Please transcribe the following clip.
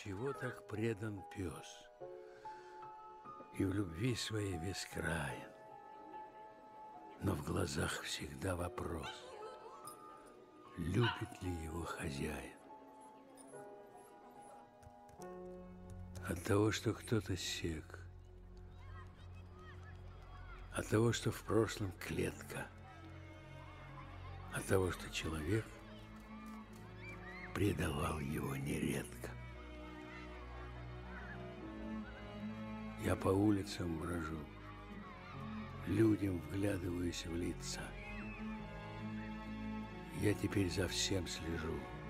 Чего так предан пес и в любви своей бескраен, но в глазах всегда вопрос, любит ли его хозяин. От того, что кто-то сек, от того, что в прошлом клетка, от того, что человек предавал его нередко. Я по улицам брожу, людям вглядываюсь в лица. Я теперь за всем слежу.